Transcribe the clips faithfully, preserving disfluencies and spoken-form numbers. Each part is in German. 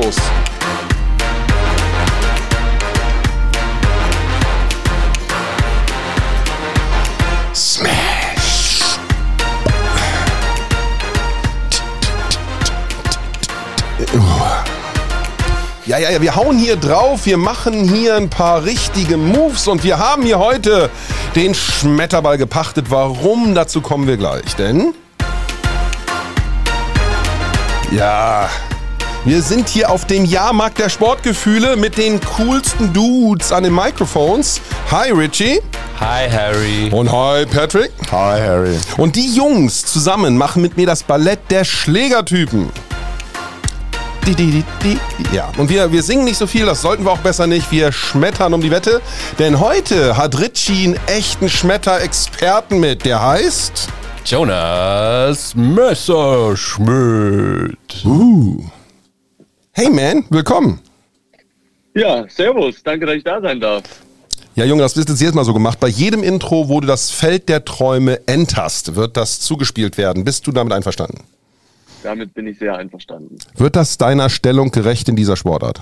los. Smash! Ja, ja, ja, wir hauen hier drauf, wir machen hier ein paar richtige Moves und wir haben hier heute den Schmetterball gepachtet. Warum? Dazu kommen wir gleich, denn... Ja... Wir sind hier auf dem Jahrmarkt der Sportgefühle mit den coolsten Dudes an den Microphones. Hi Richie. Hi Harry. Und hi Patrick. Hi Harry. Und die Jungs zusammen machen mit mir das Ballett der Schlägertypen. Die, die, die, die. Ja, und wir, wir singen nicht so viel, das sollten wir auch besser nicht. Wir schmettern um die Wette. Denn heute hat Richie einen echten Schmetter-Experten mit, der heißt... Jonas Messerschmidt. Uh. Hey man, willkommen. Ja, servus, danke, dass ich da sein darf. Ja Junge, das wird jetzt jedes Mal so gemacht. Bei jedem Intro, wo du das Feld der Träume enterst, wird das zugespielt werden. Bist du damit einverstanden? Damit bin ich sehr einverstanden. Wird das deiner Stellung gerecht in dieser Sportart?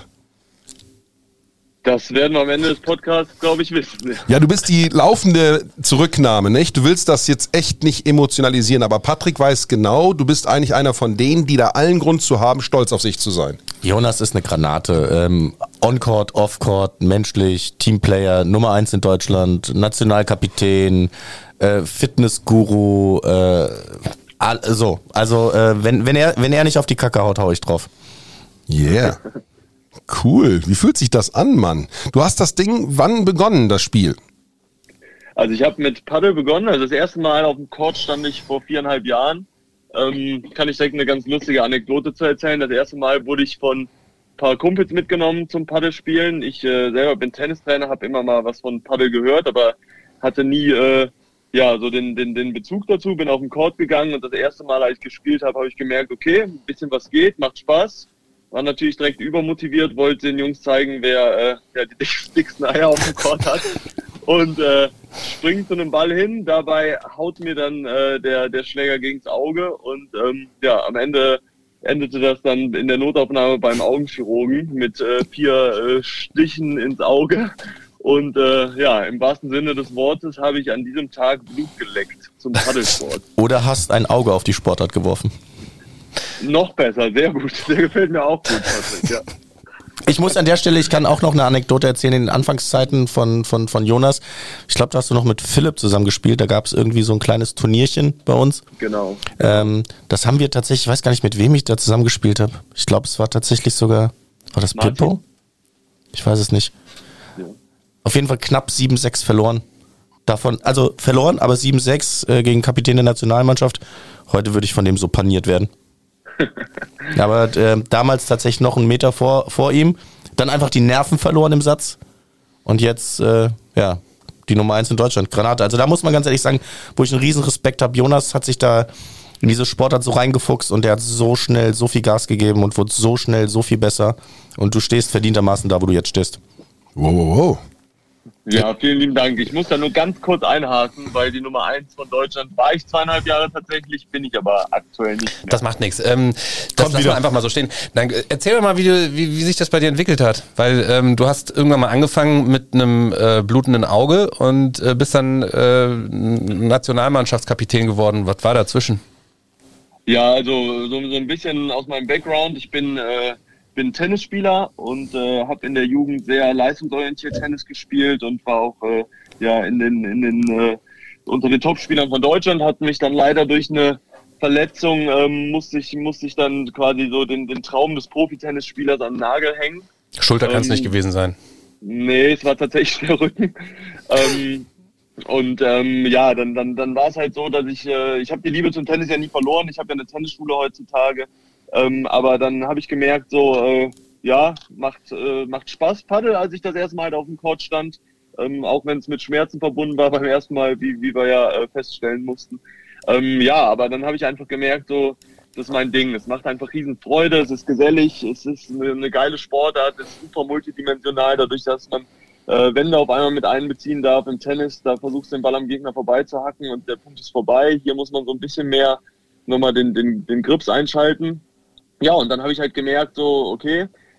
Das werden wir am Ende des Podcasts, glaube ich, wissen. Ja, du bist die laufende Zurücknahme, nicht? Du willst das jetzt echt nicht emotionalisieren, aber Patrick weiß genau, du bist eigentlich einer von denen, die da allen Grund zu haben, stolz auf sich zu sein. Jonas ist eine Granate. Ähm, On-Court, Off-Court, menschlich, Teamplayer, Nummer eins in Deutschland, Nationalkapitän, äh, Fitnessguru, äh, all, so. Also, äh, wenn, wenn, er, wenn er nicht auf die Kacke haut, hau ich drauf. Yeah. Cool. Wie fühlt sich das an, Mann? Du hast das Ding wann begonnen, das Spiel? Also ich habe mit Paddel begonnen. Also das erste Mal auf dem Court stand ich vor viereinhalb Jahren. Ähm, kann ich direkt eine ganz lustige Anekdote zu erzählen. Das erste Mal wurde ich von ein paar Kumpels mitgenommen zum Paddelspielen. Ich äh, selber bin Tennistrainer, habe immer mal was von Paddel gehört, aber hatte nie äh, ja so den, den, den Bezug dazu. Bin auf den Court gegangen und das erste Mal, als ich gespielt habe, habe ich gemerkt, okay, ein bisschen was geht, macht Spaß. War natürlich direkt übermotiviert, wollte den Jungs zeigen, wer, äh, wer die dicksten Eier auf dem Court hat. Und äh, springt zu einem Ball hin, dabei haut mir dann äh, der, der Schläger gegens Auge. Und ähm, ja, am Ende endete das dann in der Notaufnahme beim Augenchirurgen mit äh, vier äh, Stichen ins Auge. Und äh, ja, im wahrsten Sinne des Wortes habe ich an diesem Tag Blut geleckt zum Paddelsport. Oder hast ein Auge auf die Sportart geworfen. Noch besser, sehr gut. Der gefällt mir auch gut, Patrick, ja. Ich muss an der Stelle, ich kann auch noch eine Anekdote erzählen in den Anfangszeiten von, von, von Jonas. Ich glaube, da hast du noch mit Philipp zusammen gespielt. Da gab es irgendwie so ein kleines Turnierchen bei uns. Genau. Ähm, das haben wir tatsächlich, ich weiß gar nicht, mit wem ich da zusammen gespielt habe. Ich glaube, es war tatsächlich sogar, war das Martin? Pippo? Ich weiß es nicht. Ja. Auf jeden Fall knapp sieben sechs verloren. Davon, also verloren, aber sieben sechs äh, gegen Kapitän der Nationalmannschaft. Heute würde ich von dem so paniert werden. Aber äh, damals tatsächlich noch einen Meter vor, vor ihm. Dann einfach die Nerven verloren im Satz. Und jetzt, äh, ja, die Nummer eins in Deutschland, Granate. Also da muss man ganz ehrlich sagen, wo ich einen riesen Respekt habe. Jonas hat sich da in diese Sportart so reingefuchst und der hat so schnell so viel Gas gegeben und wurde so schnell so viel besser. Und du stehst verdientermaßen da, wo du jetzt stehst. Wow, wow, wow. Ja, vielen lieben Dank. Ich muss da nur ganz kurz einhaken, weil die Nummer eins von Deutschland war ich zweieinhalb Jahre tatsächlich, bin ich aber aktuell nicht mehr. Das macht nichts. Ähm, das lassen wir einfach mal so stehen. Dann äh, erzähl doch mal, wie, du, wie, wie sich das bei dir entwickelt hat. Weil ähm, du hast irgendwann mal angefangen mit einem äh, blutenden Auge und äh, bist dann äh, Nationalmannschaftskapitän geworden. Was war dazwischen? Ja, also so, so ein bisschen aus meinem Background. Ich bin... Äh, bin Tennisspieler und äh, habe in der Jugend sehr leistungsorientiert Tennis gespielt und war auch äh, ja in den in den äh, unter den Topspielern von Deutschland. Hat mich dann leider durch eine Verletzung ähm, musste ich musste ich dann quasi so den den Traum des Profi-Tennisspielers an den Nagel hängen. Schulter kann es ähm, nicht gewesen sein. Nee, es war tatsächlich der Rücken. ähm, und ähm, ja, dann dann dann war es halt so, dass ich äh, ich habe die Liebe zum Tennis ja nie verloren. Ich habe ja eine Tennisschule heutzutage. Ähm, aber dann habe ich gemerkt, so, äh, ja, macht, äh, macht Spaß Paddel, als ich das erste Mal halt auf dem Court stand. Ähm, auch wenn es mit Schmerzen verbunden war beim ersten Mal, wie, wie wir ja äh, feststellen mussten. Ähm, ja, aber dann habe ich einfach gemerkt, so, das ist mein Ding. Es macht einfach riesen Freude, es ist gesellig, es ist eine, eine geile Sportart, es ist super multidimensional, dadurch, dass man äh, Wände auf einmal mit einbeziehen darf im Tennis. Da versuchst du den Ball am Gegner vorbeizuhacken und der Punkt ist vorbei. Hier muss man so ein bisschen mehr nochmal den, den, den Grips einschalten. Ja, und dann habe ich halt gemerkt, so, okay,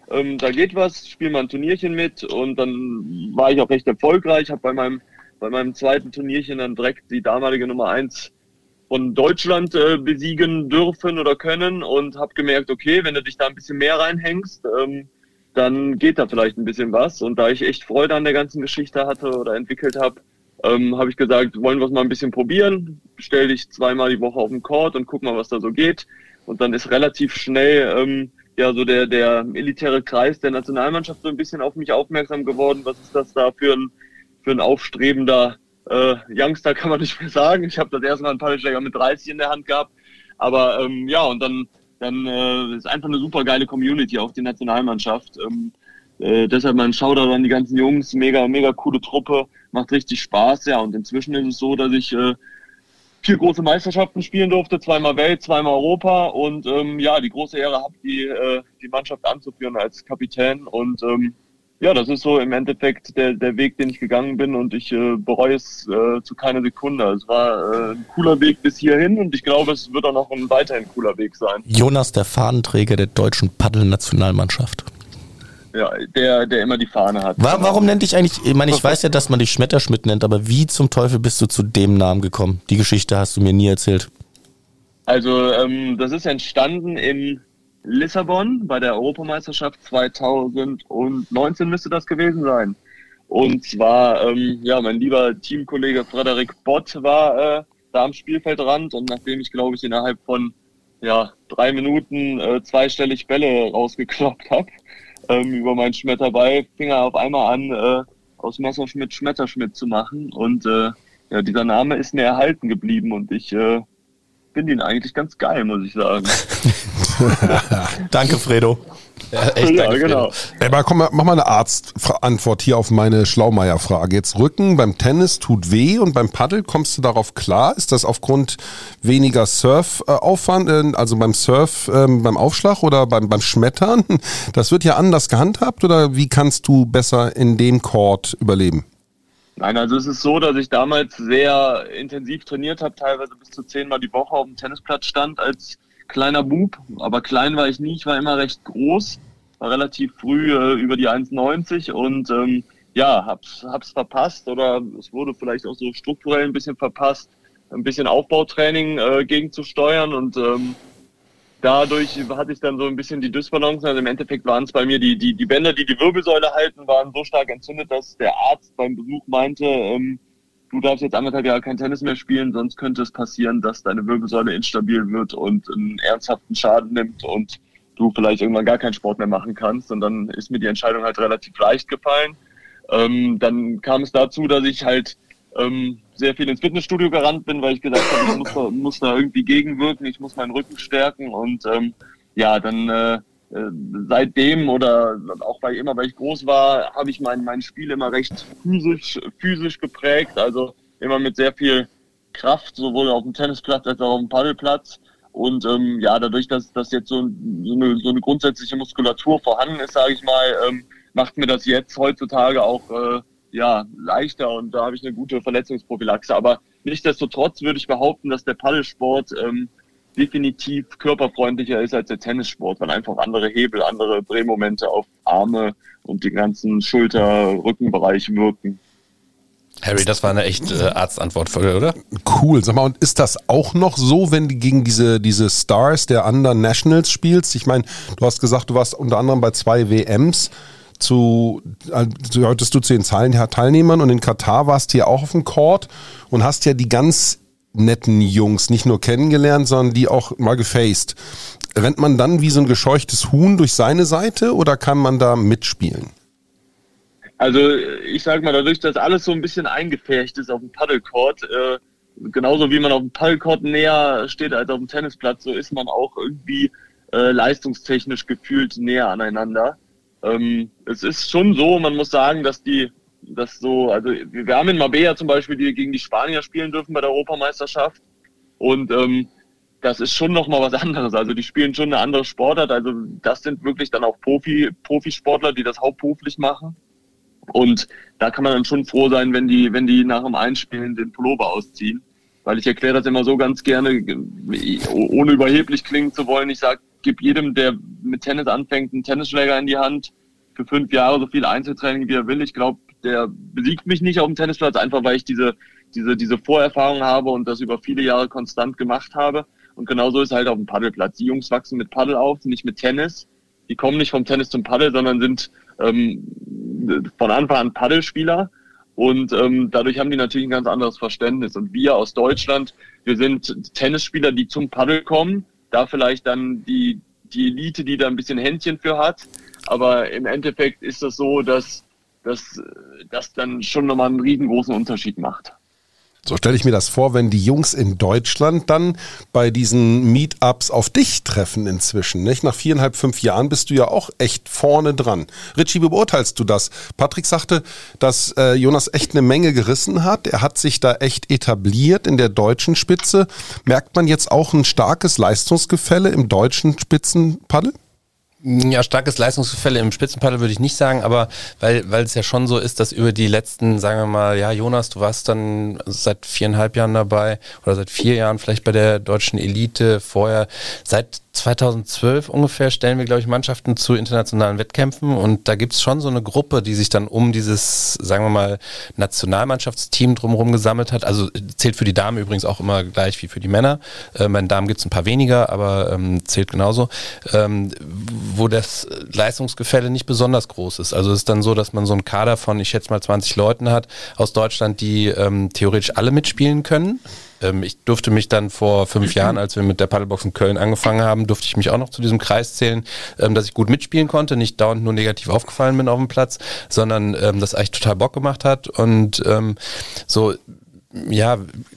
ähm, da geht was, spiel mal ein Turnierchen mit und dann war ich auch recht erfolgreich, habe bei meinem, bei meinem zweiten Turnierchen dann direkt die damalige Nummer eins von Deutschland äh, besiegen dürfen oder können und habe gemerkt, okay, wenn du dich da ein bisschen mehr reinhängst, ähm, dann geht da vielleicht ein bisschen was. Und da ich echt Freude an der ganzen Geschichte hatte oder entwickelt habe, ähm, habe ich gesagt, wollen wir es mal ein bisschen probieren. Stell dich zweimal die Woche auf den Court und guck mal, was da so geht. Und dann ist relativ schnell ähm, ja so der der elitäre Kreis der Nationalmannschaft so ein bisschen auf mich aufmerksam geworden. Was ist das da für ein für ein aufstrebender Äh, Youngster, kann man nicht mehr sagen. Ich habe das erste Mal einen Paddelschläger mit dreißig in der Hand gehabt. Aber ähm, ja, und dann, dann äh, ist einfach eine super geile Community, auch die Nationalmannschaft. Ähm, äh, deshalb mal ein Shoutout an die ganzen Jungs. Mega, mega coole Truppe. Macht richtig Spaß. Ja, und inzwischen ist es so, dass ich äh, vier große Meisterschaften spielen durfte. Zweimal Welt, zweimal Europa. Und ähm, ja, die große Ehre habe, die, äh, die Mannschaft anzuführen als Kapitän. Und ähm, ja, das ist so im Endeffekt der, der Weg, den ich gegangen bin und ich äh, bereue es äh, zu keiner Sekunde. Es war äh, ein cooler Weg bis hierhin und ich glaube, es wird auch noch ein weiterhin cooler Weg sein. Jonas, der Fahnenträger der deutschen Paddel-Nationalmannschaft. Ja, der, der immer die Fahne hat. War, warum nennt dich eigentlich, ich meine, ich weiß ja, dass man dich Schmetterschmidt nennt, aber wie zum Teufel bist du zu dem Namen gekommen? Die Geschichte hast du mir nie erzählt. Also, ähm, das ist entstanden in Lissabon bei der Europameisterschaft zweitausendneunzehn müsste das gewesen sein. Und zwar, ähm, ja, mein lieber Teamkollege Frederik Bott war äh, da am Spielfeldrand und nachdem ich, glaube ich, innerhalb von ja drei Minuten äh, zweistellig Bälle rausgekloppt habe ähm, über meinen Schmetterball, fing er auf einmal an, äh, aus Messerschmidt Schmetterschmidt zu machen und äh, ja, dieser Name ist mir erhalten geblieben und ich äh, finde ihn eigentlich ganz geil, muss ich sagen. Danke, Fredo. Ja, echt, ja danke, genau. Aber komm, mach mal eine Arztantwort hier auf meine Schlaumeier-Frage. Jetzt Rücken beim Tennis tut weh und beim Paddel kommst du darauf klar? Ist das aufgrund weniger Surfaufwand, äh, also beim Surf, äh, beim Aufschlag oder beim, beim Schmettern? Das wird ja anders gehandhabt oder wie kannst du besser in dem Court überleben? Nein, also es ist so, dass ich damals sehr intensiv trainiert habe, teilweise bis zu zehnmal die Woche auf dem Tennisplatz stand als kleiner Bub, aber klein war ich nie, ich war immer recht groß, war relativ früh äh, über die eins neunzig und ähm, ja, hab's, hab's verpasst oder es wurde vielleicht auch so strukturell ein bisschen verpasst, ein bisschen Aufbautraining äh, gegenzusteuern und ähm, dadurch hatte ich dann so ein bisschen die Dysbalance, also im Endeffekt waren es bei mir die, die, die Bänder, die die Wirbelsäule halten, waren so stark entzündet, dass der Arzt beim Besuch meinte, ähm, du darfst jetzt anderthalb Jahre kein Tennis mehr spielen, sonst könnte es passieren, dass deine Wirbelsäule instabil wird und einen ernsthaften Schaden nimmt und du vielleicht irgendwann gar keinen Sport mehr machen kannst. Und dann ist mir die Entscheidung halt relativ leicht gefallen. Ähm, dann kam es dazu, dass ich halt ähm, sehr viel ins Fitnessstudio gerannt bin, weil ich gesagt habe, ich muss da, muss da irgendwie gegenwirken, ich muss meinen Rücken stärken. Und ähm, ja, dann äh, seitdem oder auch weil immer, weil ich groß war, habe ich mein, mein Spiel immer recht physisch, physisch geprägt, also immer mit sehr viel Kraft, sowohl auf dem Tennisplatz als auch auf dem Paddelplatz. Und ähm, ja, dadurch, dass, dass jetzt so, so, eine, so eine grundsätzliche Muskulatur vorhanden ist, sage ich mal, ähm, macht mir das jetzt heutzutage auch äh, ja leichter und da habe ich eine gute Verletzungsprophylaxe. Aber nichtsdestotrotz würde ich behaupten, dass der Paddelsport ähm, definitiv körperfreundlicher ist als der Tennissport, weil einfach andere Hebel, andere Drehmomente auf Arme und den ganzen Schulter-Rückenbereich wirken. Harry, das war eine echt äh, Arztantwort, oder? Cool. Sag mal, und ist das auch noch so, wenn du gegen diese, diese Stars der anderen Nationals spielst? Ich meine, du hast gesagt, du warst unter anderem bei zwei W Ms. Zu, also hattest du zu den Teilnehmern und in Katar warst du ja auch auf dem Court und hast ja die ganz netten Jungs nicht nur kennengelernt, sondern die auch mal gefaced. Rennt man dann wie so ein gescheuchtes Huhn durch seine Seite oder kann man da mitspielen? Also ich sag mal, dadurch, dass alles so ein bisschen eingefärcht ist auf dem Paddlecourt, äh, genauso wie man auf dem Paddlecourt näher steht als auf dem Tennisplatz, so ist man auch irgendwie äh, leistungstechnisch gefühlt näher aneinander. Ähm, es ist schon so, man muss sagen, dass die das so, also wir haben in Marbella zum Beispiel, die gegen die Spanier spielen dürfen bei der Europameisterschaft und ähm, das ist schon nochmal was anderes, also die spielen schon eine andere Sportart, also das sind wirklich dann auch Profi, Profisportler, die das hauptberuflich machen und da kann man dann schon froh sein, wenn die, wenn die nach dem Einspielen den Pullover ausziehen, weil ich erkläre das immer so ganz gerne, ohne überheblich klingen zu wollen, ich sage, gebe jedem, der mit Tennis anfängt, einen Tennisschläger in die Hand für fünf Jahre, so viel Einzeltraining, wie er will. Ich glaube, der besiegt mich nicht auf dem Tennisplatz, einfach weil ich diese, diese, diese Vorerfahrung habe und das über viele Jahre konstant gemacht habe. Und genauso ist halt auf dem Paddelplatz. Die Jungs wachsen mit Paddel auf, nicht mit Tennis. Die kommen nicht vom Tennis zum Paddel, sondern sind ähm, von Anfang an Paddelspieler. Und ähm, dadurch haben die natürlich ein ganz anderes Verständnis. Und wir aus Deutschland, wir sind Tennisspieler, die zum Paddel kommen, da vielleicht dann die, die Elite, die da ein bisschen Händchen für hat. Aber im Endeffekt ist das so, dass das dass dann schon nochmal einen riesengroßen Unterschied macht. So stelle ich mir das vor, wenn die Jungs in Deutschland dann bei diesen Meetups auf dich treffen inzwischen. Nicht? Nach viereinhalb, fünf Jahren bist du ja auch echt vorne dran. Richie, wie beurteilst du das? Patrick sagte, dass äh, Jonas echt eine Menge gerissen hat. Er hat sich da echt etabliert in der deutschen Spitze. Merkt man jetzt auch ein starkes Leistungsgefälle im deutschen Spitzenpaddel? Ja, starkes Leistungsgefälle im Spitzenpaddel würde ich nicht sagen, aber weil weil es ja schon so ist, dass über die letzten, sagen wir mal, ja Jonas, du warst dann seit viereinhalb Jahren dabei oder seit vier Jahren vielleicht bei der deutschen Elite, vorher seit zweitausendzwölf ungefähr stellen wir, glaube ich, Mannschaften zu internationalen Wettkämpfen und da gibt's schon so eine Gruppe, die sich dann um dieses, sagen wir mal, Nationalmannschaftsteam drumherum gesammelt hat. Also zählt für die Damen übrigens auch immer gleich wie für die Männer. Äh, bei den Damen gibt's ein paar weniger, aber ähm, zählt genauso. Ähm, wo das Leistungsgefälle nicht besonders groß ist. Also es ist dann so, dass man so einen Kader von, ich schätze mal, zwanzig Leuten hat aus Deutschland, die ähm, theoretisch alle mitspielen können. Ähm, ich durfte mich dann vor fünf Jahren, als wir mit der Paddlebox in Köln angefangen haben, durfte ich mich auch noch zu diesem Kreis zählen, ähm, dass ich gut mitspielen konnte, nicht dauernd nur negativ aufgefallen bin auf dem Platz, sondern ähm, das eigentlich total Bock gemacht hat und ähm, so, ja,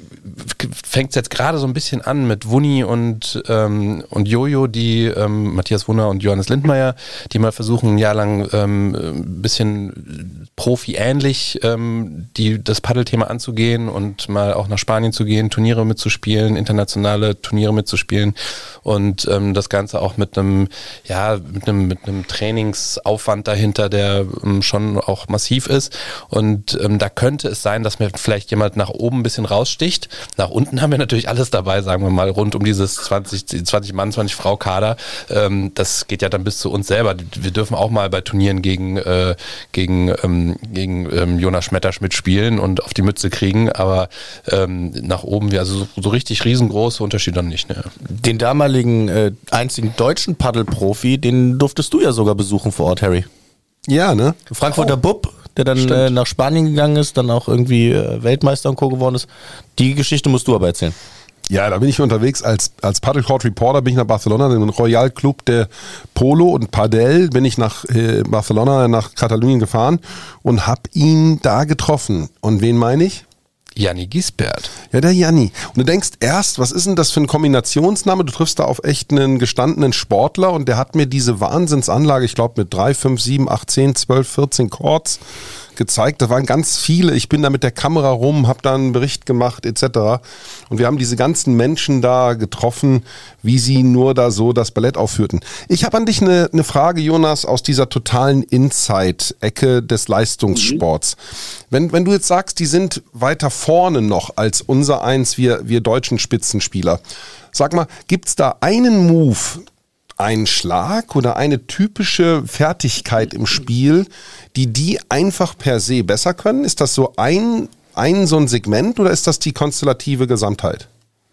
fängt es jetzt gerade so ein bisschen an mit Wunni und ähm, und Jojo, die ähm, Matthias Wunner und Johannes Lindmeier, die mal versuchen, ein Jahr lang ähm, ein bisschen Profi-ähnlich ähm, die das Paddelthema anzugehen und mal auch nach Spanien zu gehen, Turniere mitzuspielen, internationale Turniere mitzuspielen und ähm, das Ganze auch mit einem ja mit einem mit einem Trainingsaufwand dahinter, der ähm, schon auch massiv ist und ähm, da könnte es sein, dass mir vielleicht jemand nach oben ein bisschen raussticht. Nach unten haben wir natürlich alles dabei, sagen wir mal, rund um dieses zwanzig, zwanzig Mann, zwanzig Frau Kader. Ähm, das geht ja dann bis zu uns selber. Wir dürfen auch mal bei Turnieren gegen, äh, gegen, ähm, gegen ähm, Jonas Schmetterschmidt spielen und auf die Mütze kriegen, aber ähm, nach oben, also so, so richtig riesengroße Unterschiede dann nicht. Ne? Den damaligen äh, einzigen deutschen Paddelprofi, den durftest du ja sogar besuchen vor Ort, Harry. Ja, ne? Frankfurter oh. Bub, der dann äh, nach Spanien gegangen ist, dann auch irgendwie äh, Weltmeister und Co. geworden ist. Die Geschichte musst du aber erzählen. Ja, da bin ich unterwegs als, als Paddlecourt Reporter, bin ich nach Barcelona, den Royal Club de Polo und Padel, bin ich nach äh, Barcelona, nach Katalonien gefahren und hab ihn da getroffen. Und wen meine ich? Janni Gisbert. Ja, der Janni. Und du denkst erst, was ist denn das für ein Kombinationsname? Du triffst da auf echt einen gestandenen Sportler und der hat mir diese Wahnsinnsanlage, ich glaube mit drei, fünf, sieben, acht, zehn, zwölf, vierzehn Chords gezeigt. Da waren ganz viele. Ich bin da mit der Kamera rum, habe da einen Bericht gemacht et cetera. Und wir haben diese ganzen Menschen da getroffen, wie sie nur da so das Ballett aufführten. Ich habe an dich eine, eine Frage, Jonas, aus dieser totalen Inside-Ecke des Leistungssports. Mhm. Wenn, wenn du jetzt sagst, die sind weiter vorne noch als unser eins, wir, wir deutschen Spitzenspieler. Sag mal, gibt's da einen Move, einen Schlag oder eine typische Fertigkeit im Spiel, die die einfach per se besser können? Ist das so ein, ein so ein Segment oder ist das die konstellative Gesamtheit?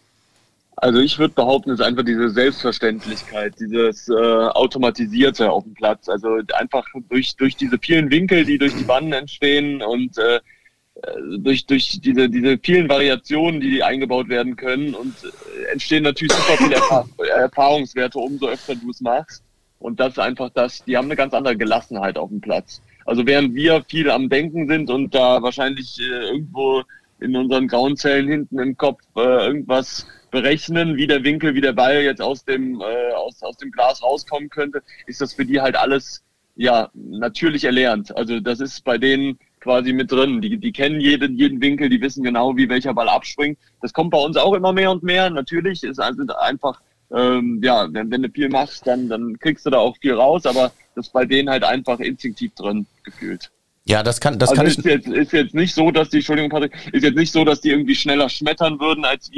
Also ich würde behaupten, es ist einfach diese Selbstverständlichkeit, dieses äh, Automatisierte auf dem Platz. Also einfach durch durch diese vielen Winkel, die durch die Banden entstehen und äh, durch durch diese diese vielen Variationen, die eingebaut werden können und äh, entstehen natürlich super viele Erfahr- Erfahrungswerte, umso öfter du es machst. Und das ist einfach das, die haben eine ganz andere Gelassenheit auf dem Platz. Also während wir viel am Denken sind und da wahrscheinlich äh, irgendwo in unseren grauen Zellen hinten im Kopf äh, irgendwas berechnen, wie der Winkel, wie der Ball jetzt aus dem äh, aus aus dem Glas rauskommen könnte, ist das für die halt alles ja natürlich erlernt. Also das ist bei denen quasi mit drin. Die die kennen jeden jeden Winkel, die wissen genau, wie welcher Ball abspringt. Das kommt bei uns auch immer mehr und mehr. Natürlich ist also einfach ähm, ja, wenn, wenn du viel machst, dann dann kriegst du da auch viel raus, aber das ist bei denen halt einfach instinktiv drin gefühlt. Ja, das kann, das also kann ist ich. Jetzt, ist jetzt nicht so, dass die, Entschuldigung, Patrick, ist jetzt nicht so, dass die irgendwie schneller schmettern würden als wir,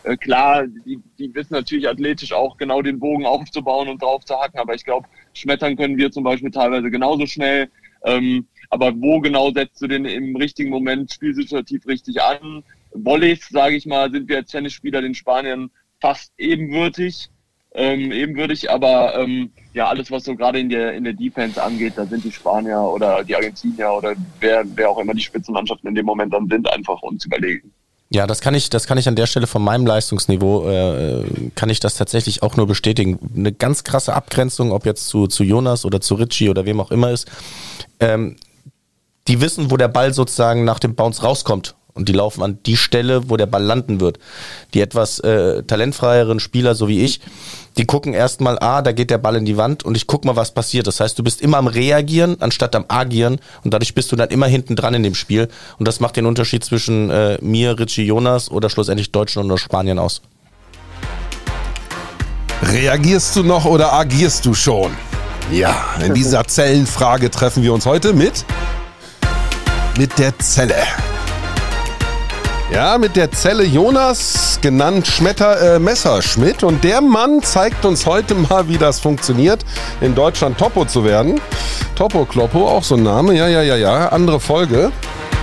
äh, klar, die, die wissen natürlich athletisch auch genau den Bogen aufzubauen und drauf zu hacken, aber ich glaube, schmettern können wir zum Beispiel teilweise genauso schnell. Ähm, aber wo genau setzt du den im richtigen Moment spielsituativ richtig an? Volleys, sage ich mal, sind wir als Tennisspieler den Spaniern fast ebenwürdig. Ähm, ebenwürdig, aber ähm, ja, alles, was so gerade in der in der Defense angeht, da sind die Spanier oder die Argentinier oder wer, wer auch immer die Spitzenmannschaften in dem Moment dann sind, einfach uns überlegen. Ja, das kann ich, das kann ich an der Stelle von meinem Leistungsniveau, äh, kann ich das tatsächlich auch nur bestätigen. Eine ganz krasse Abgrenzung, ob jetzt zu, zu Jonas oder zu Richie oder wem auch immer ist. Ähm, die wissen, wo der Ball sozusagen nach dem Bounce rauskommt. Und die laufen an die Stelle, wo der Ball landen wird. Die etwas äh, talentfreieren Spieler, so wie ich, die gucken erstmal, ah, da geht der Ball in die Wand und ich guck mal, was passiert. Das heißt, du bist immer am Reagieren, anstatt am Agieren und dadurch bist du dann immer hinten dran in dem Spiel. Und das macht den Unterschied zwischen äh, mir, Richie, Jonas oder schlussendlich Deutschland oder Spanien aus. Reagierst du noch oder agierst du schon? Ja, in dieser Zellenfrage treffen wir uns heute mit mit der Zelle. Ja, mit der Zelle Jonas, genannt Schmetter, äh, Messerschmidt. Und der Mann zeigt uns heute mal, wie das funktioniert, in Deutschland Topo zu werden. Topo Kloppo, auch so ein Name. Ja, ja, ja, ja. Andere Folge.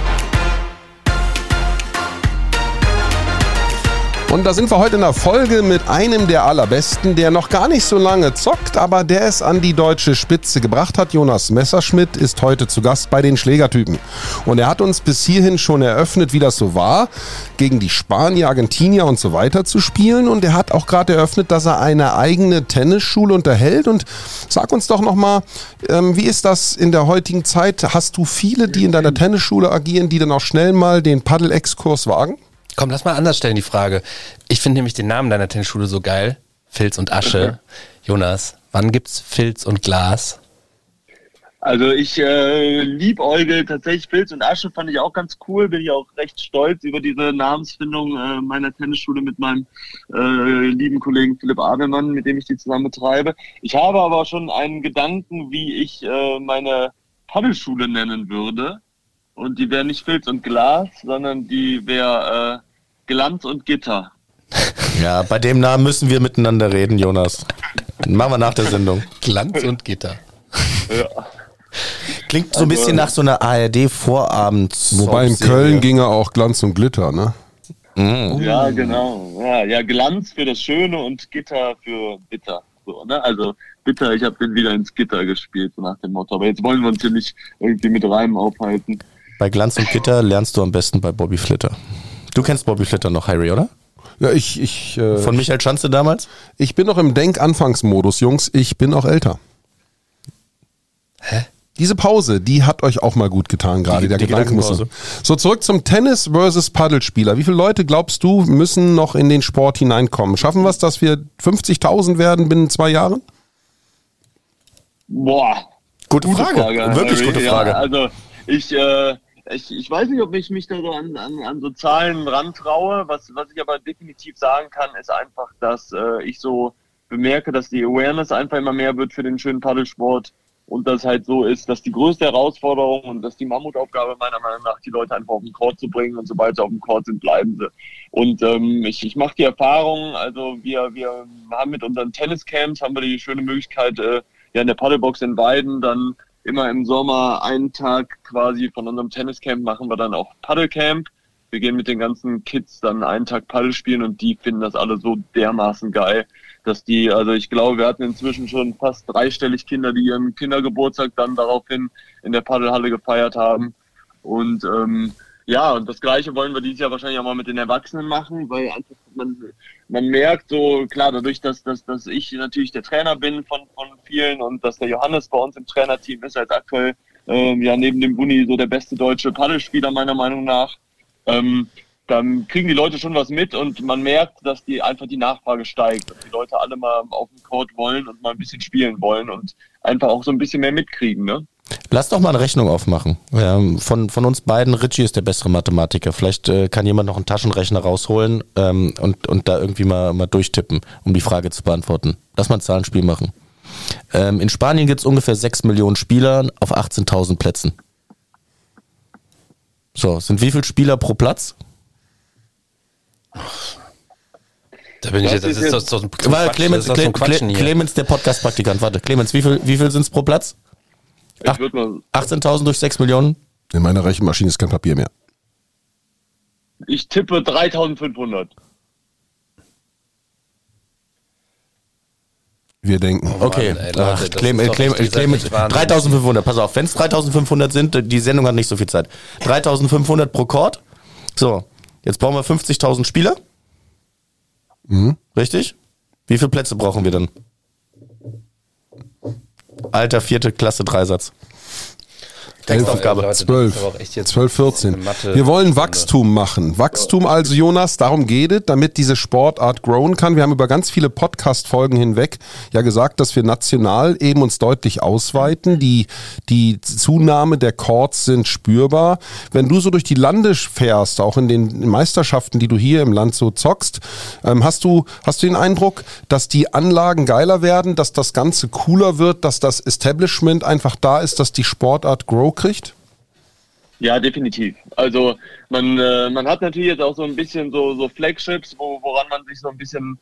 Und da sind wir heute in der Folge mit einem der Allerbesten, der noch gar nicht so lange zockt, aber der es an die deutsche Spitze gebracht hat. Jonas Messerschmidt ist heute zu Gast bei den Schlägertypen. Und er hat uns bis hierhin schon eröffnet, wie das so war, gegen die Spanier, Argentinier und so weiter zu spielen. Und er hat auch gerade eröffnet, dass er eine eigene Tennisschule unterhält. Und sag uns doch nochmal, ähm, wie ist das in der heutigen Zeit? Hast du viele, die in deiner Tennisschule agieren, die dann auch schnell mal den Paddel-Exkurs wagen? Komm, lass mal anders stellen die Frage. Ich finde nämlich den Namen deiner Tennisschule so geil. Filz und Asche. Jonas, wann gibt's Filz und Glas? Also ich äh, liebäugel tatsächlich Filz und Asche, fand ich auch ganz cool. Bin ich auch recht stolz über diese Namensfindung äh, meiner Tennisschule mit meinem äh, lieben Kollegen Philipp Abelmann, mit dem ich die zusammen betreibe. Ich habe aber schon einen Gedanken, wie ich äh, meine Paddelschule nennen würde. Und die wäre nicht Filz und Glas, sondern die wäre äh, Glanz und Gitter. Ja, bei dem Namen müssen wir miteinander reden, Jonas. Machen wir nach der Sendung. Glanz und Gitter. Ja. Klingt so ein bisschen nach so einer A R D-Vorabends. Wobei in Köln ginge auch Glanz und Glitter, ne? Mhm. Ja, genau. Ja, ja, Glanz für das Schöne und Gitter für bitter. So, ne? Also bitter, ich habe den wieder ins Gitter gespielt, so nach dem Motto. Aber jetzt wollen wir uns hier nicht irgendwie mit Reimen aufhalten. Bei Glanz und Gitter lernst du am besten bei Bobby Flitter. Du kennst Bobby Flitter noch, Harry, oder? Ja, ich... ich äh, Von Michael Schanze damals? Ich bin noch im Denk-Anfangsmodus, Jungs. Ich bin auch älter. Hä? Diese Pause, die hat euch auch mal gut getan gerade. Die- Der die Gedanke muss Gedankenpause. so zurück zum Tennis versus Paddelspieler. Wie viele Leute, glaubst du, müssen noch in den Sport hineinkommen? Schaffen wir es, dass wir fünfzigtausend werden binnen zwei Jahren? Boah. Gute, Frage. Wirklich Harry. gute Frage. Ja, also ich, äh, ich, ich weiß nicht, ob ich mich da so an, an, an so Zahlen rantraue. Was, was ich aber definitiv sagen kann, ist einfach, dass äh, ich so bemerke, dass die Awareness einfach immer mehr wird für den schönen Paddelsport. Und das halt so ist, dass die größte Herausforderung und dass die Mammutaufgabe meiner Meinung nach, die Leute einfach auf den Court zu bringen, und sobald sie auf dem Court sind, bleiben sie. Und ähm, ich, ich mache die Erfahrung, also wir, wir haben mit unseren Tenniscamps, haben wir die schöne Möglichkeit, äh, ja in der Paddlebox in Weiden dann immer im Sommer einen Tag quasi von unserem Tenniscamp machen wir dann auch Paddlecamp. Wir gehen mit den ganzen Kids dann einen Tag Paddel spielen und die finden das alle so dermaßen geil, dass die, also ich glaube, wir hatten inzwischen schon fast dreistellig Kinder, die ihren Kindergeburtstag dann daraufhin in der Paddelhalle gefeiert haben. Und ähm, ja, und das Gleiche wollen wir dieses Jahr wahrscheinlich auch mal mit den Erwachsenen machen, weil einfach man, man merkt so, klar, dadurch, dass, dass, dass ich natürlich der Trainer bin von, von vielen und dass der Johannes bei uns im Trainerteam ist, als aktuell ähm, ja neben dem Buni so der beste deutsche Paddelspieler meiner Meinung nach. Ähm, dann kriegen die Leute schon was mit und man merkt, dass die einfach die Nachfrage steigt und die Leute alle mal auf dem Court wollen und mal ein bisschen spielen wollen und einfach auch so ein bisschen mehr mitkriegen, ne? Lass doch mal eine Rechnung aufmachen. Ja, von, von uns beiden, Richie ist der bessere Mathematiker. Vielleicht äh, kann jemand noch einen Taschenrechner rausholen ähm, und, und da irgendwie mal, mal durchtippen, um die Frage zu beantworten. Lass mal ein Zahlenspiel machen. Ähm, in Spanien gibt es ungefähr sechs Millionen Spieler auf achtzehntausend Plätzen. So, sind wie viele Spieler pro Platz? Da bin ich jetzt, das ist doch so ein Quatsch. Clemens, das ist doch so ein Clemens, Clemens, der Podcast-Praktikant, warte, Clemens, wie viel, wie viel sind es pro Platz? Ich würd mal, achtzehntausend durch sechs Millionen? In meiner Rechenmaschine ist kein Papier mehr. ich tippe dreitausendfünfhundert. Wir denken. Okay, Mann, ey, Leute, Ach, das Clem, ist doch Clem, richtig Clem, Wahnsinn. dreitausendfünfhundert, pass auf, wenn es dreitausendfünfhundert sind, die Sendung hat nicht so viel Zeit. dreitausendfünfhundert pro Court. So, jetzt brauchen wir fünfzigtausend Spieler. Mhm. Richtig? Wie viele Plätze brauchen wir dann? Alter, vierte Klasse, Dreisatz. Textaufgabe. Leute, zwölf, das ist aber auch echt jetzt zwölf, vierzehn. eine Mathe- Wir wollen Wachstum machen. Wachstum also, Jonas, darum geht es, damit diese Sportart growen kann. Wir haben über ganz viele Podcast-Folgen hinweg ja gesagt, dass wir national eben uns deutlich ausweiten. Die, die Zunahme der Courts sind spürbar. Wenn du so durch die Lande fährst, auch in den Meisterschaften, die du hier im Land so zockst, ähm, hast du, hast du den Eindruck, dass die Anlagen geiler werden, dass das Ganze cooler wird, dass das Establishment einfach da ist, dass die Sportart grow kriegt? Ja, definitiv. Also man, äh, man hat natürlich jetzt auch so ein bisschen so, so Flagships, wo, woran man sich so ein bisschen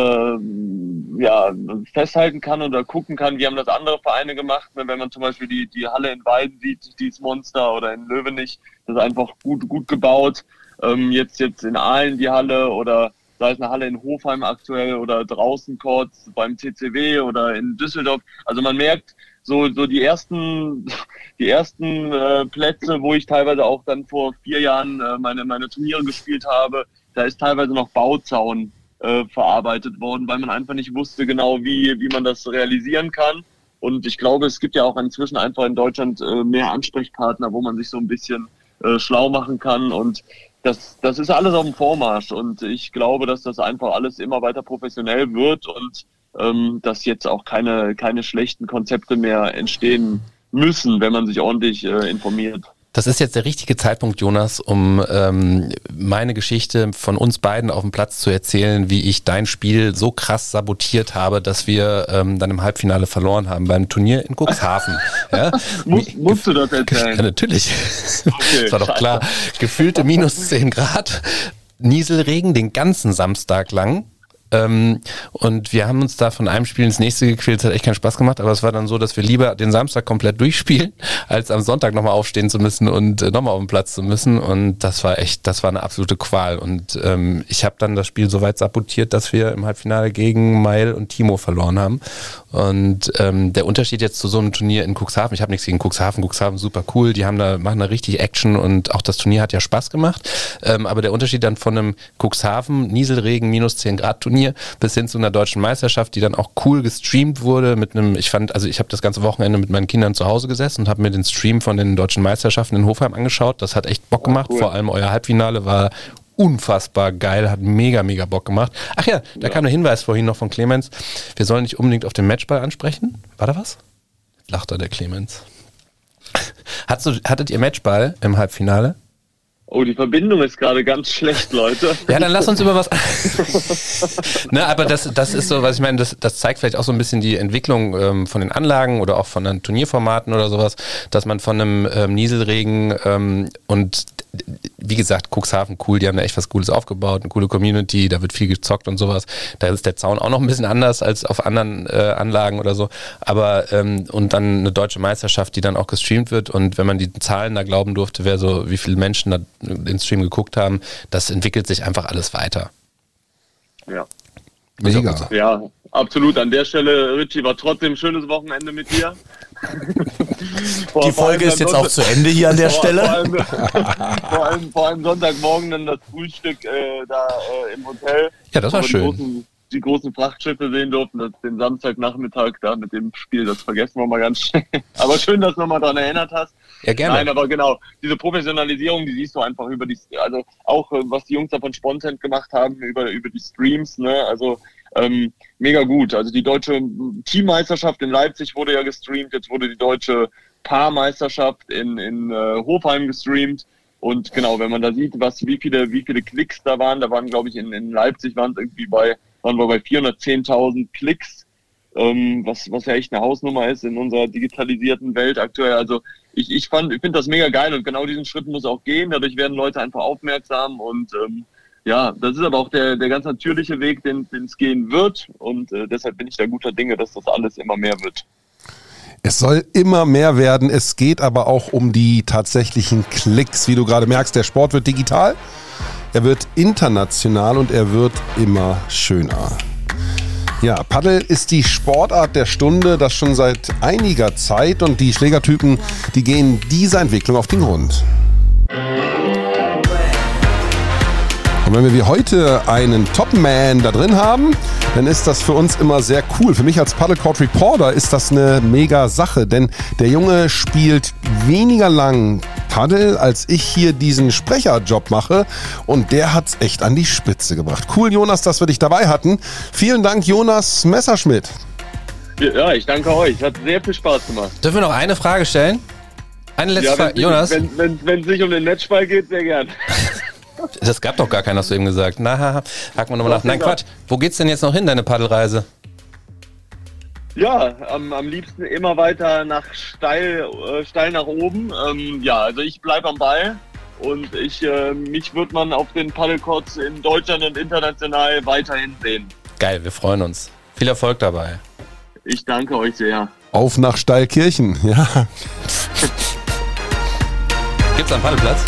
äh, ja, festhalten kann oder gucken kann, wie haben das andere Vereine gemacht. Wenn man zum Beispiel die, die Halle in Weiden sieht, die ist Monster, oder in Löwenich, das ist einfach gut, gut gebaut. Ähm, jetzt, jetzt in Aalen die Halle, oder sei es eine Halle in Hofheim aktuell oder draußen Courts beim T C W oder in Düsseldorf. Also man merkt, so, so die ersten, die ersten äh, Plätze, wo ich teilweise auch dann vor vier Jahren äh, meine, meine Turniere gespielt habe, da ist teilweise noch Bauzaun äh, verarbeitet worden, weil man einfach nicht wusste genau, wie, wie man das realisieren kann. Und ich glaube, es gibt ja auch inzwischen einfach in Deutschland äh, mehr Ansprechpartner, wo man sich so ein bisschen äh, schlau machen kann. Und das, das ist alles auf dem Vormarsch. Und ich glaube, dass das einfach alles immer weiter professionell wird und ähm, dass jetzt auch keine, keine schlechten Konzepte mehr entstehen müssen, wenn man sich ordentlich äh, informiert. Das ist jetzt der richtige Zeitpunkt, Jonas, um ähm, meine Geschichte von uns beiden auf dem Platz zu erzählen, wie ich dein Spiel so krass sabotiert habe, dass wir ähm, dann im Halbfinale verloren haben beim Turnier in Cuxhaven. Ja? Muss, musst du das erzählen? Ja, natürlich. Okay, das war doch klar. Gefühlte minus zehn Grad, Nieselregen den ganzen Samstag lang. Ähm, und wir haben uns da von einem Spiel ins nächste gequält, es hat echt keinen Spaß gemacht, aber es war dann so, dass wir lieber den Samstag komplett durchspielen, als am Sonntag nochmal aufstehen zu müssen und äh, nochmal auf den Platz zu müssen, und das war echt, das war eine absolute Qual, und ähm, ich habe dann das Spiel so weit sabotiert, dass wir im Halbfinale gegen Mail und Timo verloren haben, und ähm, der Unterschied jetzt zu so einem Turnier in Cuxhaven, ich habe nichts gegen Cuxhaven, Cuxhaven super cool, die haben da, machen da richtig Action, und auch das Turnier hat ja Spaß gemacht, ähm, aber der Unterschied dann von einem Cuxhaven, Nieselregen, minus zehn Grad Turnier bis hin zu einer deutschen Meisterschaft, die dann auch cool gestreamt wurde mit einem, ich fand, also ich habe das ganze Wochenende mit meinen Kindern zu Hause gesessen und habe mir den Stream von den deutschen Meisterschaften in Hofheim angeschaut. Das hat echt Bock gemacht, cool. Vor allem euer Halbfinale war unfassbar geil, hat mega, mega Bock gemacht. Ach ja, da ja. kam der Hinweis vorhin noch von Clemens, wir sollen nicht unbedingt auf den Matchball ansprechen. War da was? Jetzt lacht da der Clemens. Hattet du, hattet ihr Matchball im Halbfinale? Oh, die Verbindung ist gerade ganz schlecht, Leute. Ja, dann lass uns über was... ne, aber das, das ist so, was ich meine, das, das zeigt vielleicht auch so ein bisschen die Entwicklung ähm, von den Anlagen oder auch von den Turnierformaten oder sowas, dass man von einem ähm, Nieselregen ähm, und wie gesagt, Cuxhaven cool, die haben da echt was Cooles aufgebaut, eine coole Community, da wird viel gezockt und sowas. Da ist der Zaun auch noch ein bisschen anders als auf anderen äh, Anlagen oder so. Aber ähm, und dann eine deutsche Meisterschaft, die dann auch gestreamt wird, und wenn man die Zahlen da glauben durfte, wer so, wie viele Menschen da den Stream geguckt haben, das entwickelt sich einfach alles weiter. Ja. Mega. Ja, absolut. An der Stelle, Richie, war trotzdem ein schönes Wochenende mit dir. vor, Die Folge ist jetzt auch zu Ende hier an der vor, Stelle. Vor allem, vor, allem, vor allem Sonntagmorgen dann das Frühstück äh, da äh, im Hotel. Ja, das war schön. Die großen, die großen Frachtschiffe sehen durften, das den Samstagnachmittag da mit dem Spiel, das vergessen wir mal ganz schnell. Aber schön, dass du nochmal daran erinnert hast. Ja, gerne. Nein, aber genau, diese Professionalisierung, die siehst du einfach über die, also auch was die Jungs da von Spontent gemacht haben, über, über die Streams, ne, also ähm, mega gut. Also die deutsche Teammeisterschaft in Leipzig wurde ja gestreamt, jetzt wurde die deutsche Paarmeisterschaft in, in äh, Hofheim gestreamt, und genau, wenn man da sieht, was, wie viele, wie viele Klicks da waren, da waren, glaube ich, in, in Leipzig waren es irgendwie bei, waren wir bei vierhundertzehntausend Klicks, ähm, was, was ja echt eine Hausnummer ist in unserer digitalisierten Welt aktuell. Also ich, ich fand, ich finde das mega geil, und genau diesen Schritt muss auch gehen. Dadurch werden Leute einfach aufmerksam, und ähm, ja, das ist aber auch der, der ganz natürliche Weg, den es gehen wird. Und äh, deshalb bin ich da guter Dinge, dass das alles immer mehr wird. Es soll immer mehr werden. Es geht aber auch um die tatsächlichen Klicks. Wie du gerade merkst, der Sport wird digital, er wird international und er wird immer schöner. Ja, Paddel ist die Sportart der Stunde, das schon seit einiger Zeit, und die Schlägertypen, die gehen dieser Entwicklung auf den Grund. Und wenn wir wie heute einen Topman da drin haben, dann ist das für uns immer sehr cool. Für mich als Paddlecourt Reporter ist das eine mega Sache, denn der Junge spielt weniger lang Paddel, als ich hier diesen Sprecherjob mache, und der hat's echt an die Spitze gebracht. Cool, Jonas, dass wir dich dabei hatten. Vielen Dank, Jonas Messerschmidt. Ja, ich danke euch. Hat sehr viel Spaß gemacht. Dürfen wir noch eine Frage stellen? Eine letzte Ja, Frage. wenn, Jonas? Wenn, wenn, wenn es nicht um den Matchball geht, sehr gern. Das gab doch gar keinen, hast du eben gesagt. Na, haken wir nochmal nach. Nein, Quatsch. Wo geht's denn jetzt noch hin, deine Paddelreise? Ja, am, am liebsten immer weiter nach steil, äh, steil nach oben. Ähm, ja, also ich bleibe am Ball und ich, äh, mich wird man auf den Paddlecourts in Deutschland und international weiterhin sehen. Geil, wir freuen uns. Viel Erfolg dabei. Ich danke euch sehr. Auf nach Steilkirchen, ja. Gibt's einen Paddelplatz?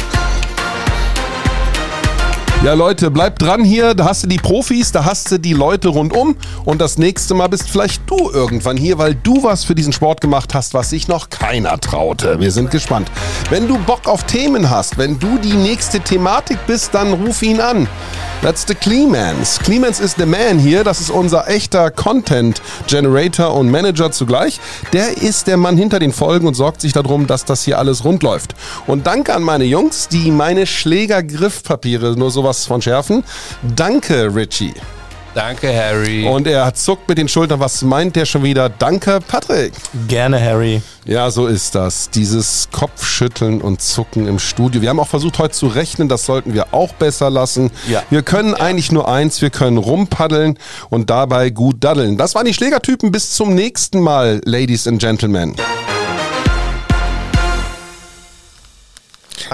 Ja, Leute, bleibt dran hier, da hast du die Profis, da hast du die Leute rundum, und das nächste Mal bist vielleicht du irgendwann hier, weil du was für diesen Sport gemacht hast, was sich noch keiner traute. Wir sind gespannt. Wenn du Bock auf Themen hast, wenn du die nächste Thematik bist, dann ruf ihn an. That's the Clemens. Clemens ist the man hier, das ist unser echter Content Generator und Manager zugleich. Der ist der Mann hinter den Folgen und sorgt sich darum, dass das hier alles rund läuft. Und danke an meine Jungs, die meine Schlägergriffpapiere nur sowas von schärfen. Danke, Richie. Danke, Harry. Und er zuckt mit den Schultern. Was meint der schon wieder? Danke, Patrick. Gerne, Harry. Ja, so ist das. Dieses Kopfschütteln und Zucken im Studio. Wir haben auch versucht, heute zu rechnen. Das sollten wir auch besser lassen. Ja. Wir können ja. eigentlich nur eins. Wir können rumpaddeln und dabei gut daddeln. Das waren die Schlägertypen. Bis zum nächsten Mal, Ladies and Gentlemen.